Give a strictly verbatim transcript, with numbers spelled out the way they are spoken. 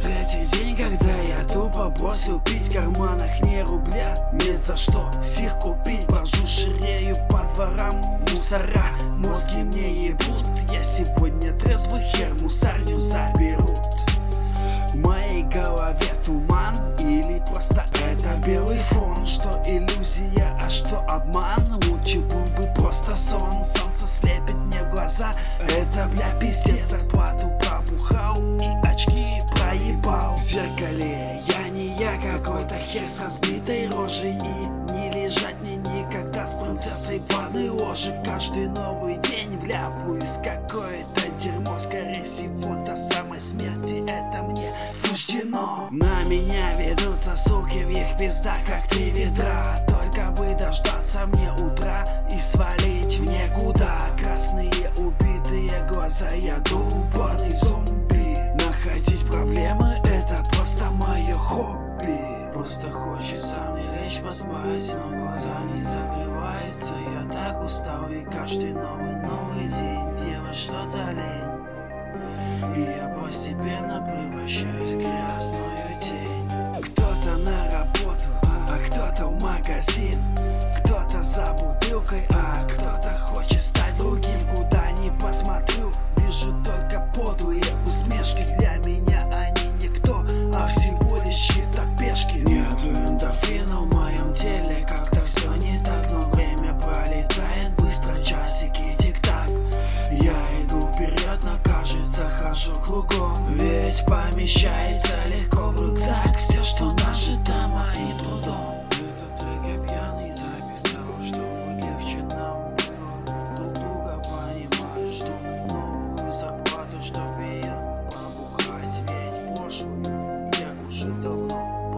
третий день, когда я тупо бросил пить, в карманах не рубля, нет за что их купить. Брожу, ширею по дворам, мусора, мозги мне ебут. Я сегодня трезвый, хер мусарню заберут. В моей голове туман или просто это белый фон? Что иллюзия, а что обман? Лучше был бы просто сон. Солнце слепит мне глаза, это бля пиздец. Зарплату пробухал и очки проебал. В зеркале я не я, какой-то хер с разбитой рожей. И не лежать мне никогда с принцессой в ванной ложе. Каждый новый день вляпаюсь какое-то дерьмо. Скорее всего до самой смерти это мне суждено. На меня ведутся суки, в их пиздах как три ведра. Только бы дождаться мне утра и свалить в никуда. Красные убитые глаза, я долбаный зомби. Находить проблемы это просто мое хобби. Просто хочется мне лечь поспать, но глаза не закрываются. Я так устал, и каждый новый новый день делать что-то лень. И я постепенно превращаюсь в грязную тень. Кто-то на работу, а кто-то в магазин. Кто-то за бутылкой, а кто-то хочет стать другим. Куда ни посмотрю, вижу только подлые усмешки. Для меня они никто, а всего лишь чьи-то пешки. Нету эндорфина в моем теле, как-то все не так. Но время пролетает быстро, часики тик-так. Я иду вперед, но кажется хожу кругом. Ведь помещаюсь